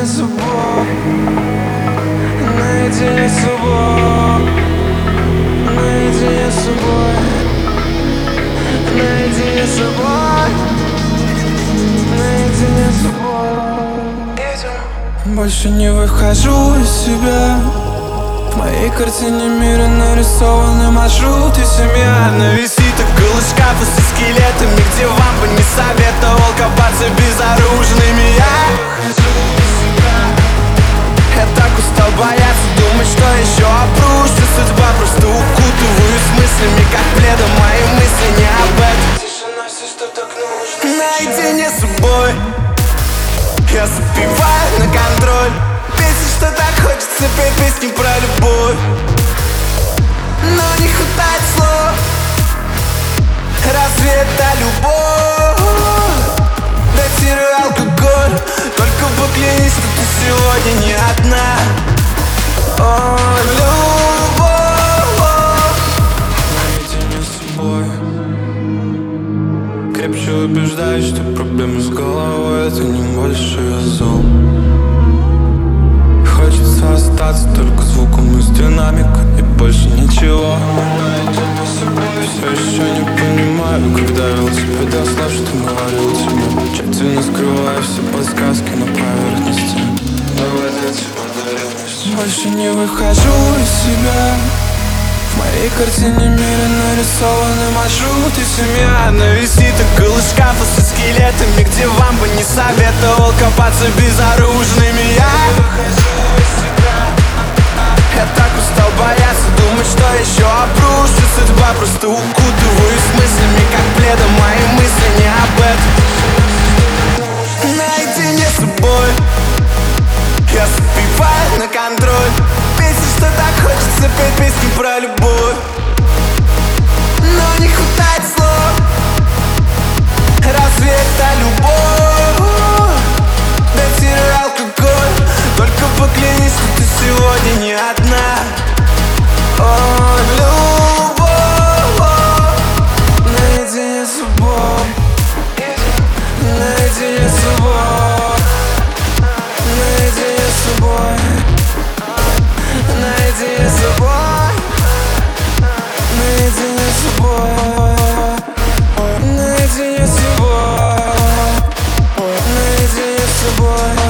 с собой, наедине с собой, наедине с собой, наедине с собой, наедине с собой. Больше не выхожу из себя. В моей картине мира нарисованы маршруты, семья на висит около шкафа со скелетами, где вам бы не советовал копаться безоружными. Я так устал бояться, думать, что еще обрушится судьба. Просто укутываюсь мыслями, как пледом, мои мысли не об этом. Тишина, все, что так нужно. Наедине с собой я забиваю на контроль. Песни, что так хочется петь песни про любовь, но не хватает слов. Разве это любовь? Датируй алкоголь, только поклянись, что ты сегодня не одна. О, любовь. Наедине с собой крепче убеждаюсь, что проблемы с головой — это не большое зло. Хочется остаться только звуком из динамика и больше ничего. Все еще не понимаю, когда вел тебя до слов, что говорил тебе. Тщательно скрываю все подсказки на поверхности. Больше не выхожу из себя. В моей картине мира нарисованы маршруты, семья на висит около шкафа со скелетами, где вам бы не советовал копаться безоружными. Я так устал бояться, думать, что еще обрушится судьба. Просто укутываюсь мыслями, как пледом, мои мысли не об этом. Наедине с собой я забиваю на контроль. Песни, что так хочется петь песни про любовь, но не хватает слов. Разве это любовь? Датируй алкоголь, только поклянись, что ты сегодня не одна. О, любовь. Наедине с собой, наедине с собой, наедине с собой, наедине с собой, наедине с собой, наедине с собой, наедине с собой.